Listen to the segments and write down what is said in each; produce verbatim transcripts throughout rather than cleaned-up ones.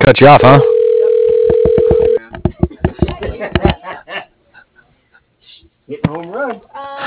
cut you off, huh? Hitting home run.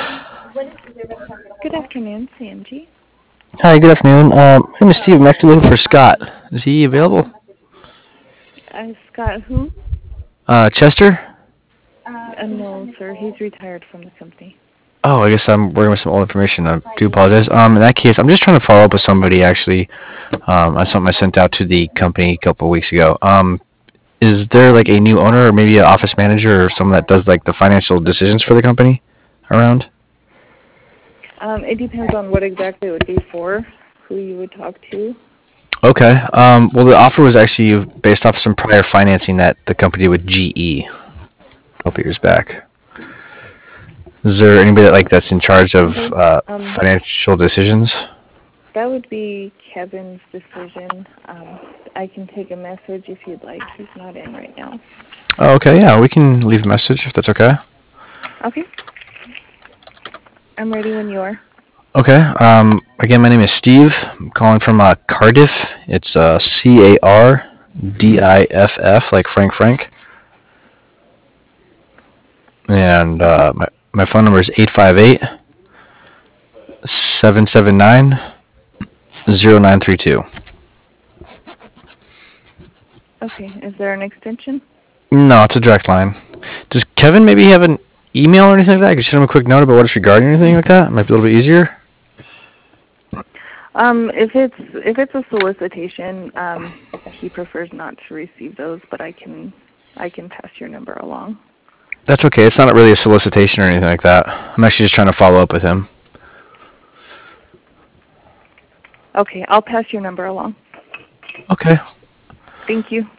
Good afternoon, Sanji. Hi, good afternoon. Um, my name is Steve. I'm actually looking for Scott. Is he available? Uh, Scott, who? Uh, Chester? Uh, no, sir. He's retired from the company. Oh, I guess I'm working with some old information. I do apologize. Um, in that case, I'm just trying to follow up with somebody actually um, on something I sent out to the company a couple of weeks ago. Um, is there like a new owner or maybe an office manager or someone that does like the financial decisions for the company around? Um, it depends on what exactly it would be for, who you would talk to. Okay. Um, well, the offer was actually based off some prior financing that the company did with G E a couple years back. Is there anybody that, like that's in charge of Okay. uh, Um, financial decisions? that would be Kevin's decision. Um, I can take a message if you'd like. He's not in right now. Oh, okay. Yeah, we can leave a message if that's okay. Okay. I'm ready when you are. Okay. Um, again, my name is Steve. I'm calling from uh, Cardiff. It's uh, C A R D I F F, like Frank Frank. And Okay. uh, my, my phone number is eight five eight, seven seven nine, zero nine three two. Okay. Is there an extension? No, it's a direct line. Does Kevin maybe have an email or anything like that? I could send him a quick note about what it's regarding or anything like that. It might be a little bit easier. Um, if it's if it's a solicitation, um, he prefers not to receive those, but I can I can pass your number along. That's okay. It's not really a solicitation or anything like that. I'm actually just trying to follow up with him. Okay, I'll pass your number along. Okay. Thank you.